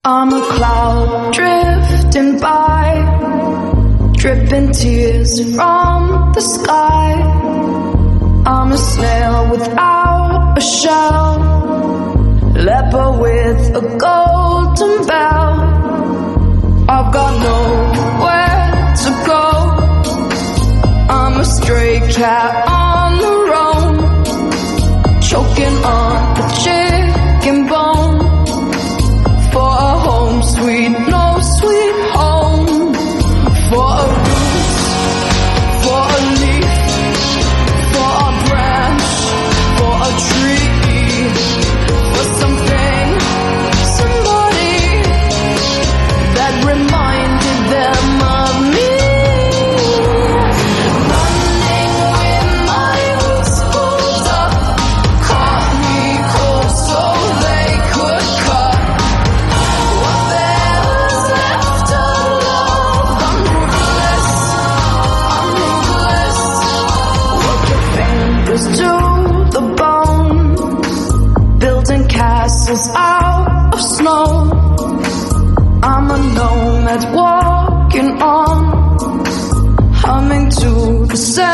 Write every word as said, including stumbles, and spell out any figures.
I'm a cloud drifting by, dripping tears from the sky. I'm a snail without a shell, leper with a golden bell. I've got nowhere to go, I'm a stray cat on the roam, choking on a chicken bone. For a home sweet, no sweet home. For a root, for a leaf, for a branch, for a tree, for something, somebody that reminded them of me. Running with my hooves pulled up, caught me cold so they could cut what there was left of love. I'm ruthless, I'm ruthless. Work your fingers to the bone, building castles out of snow. I'm a nomad walking on, humming to the sound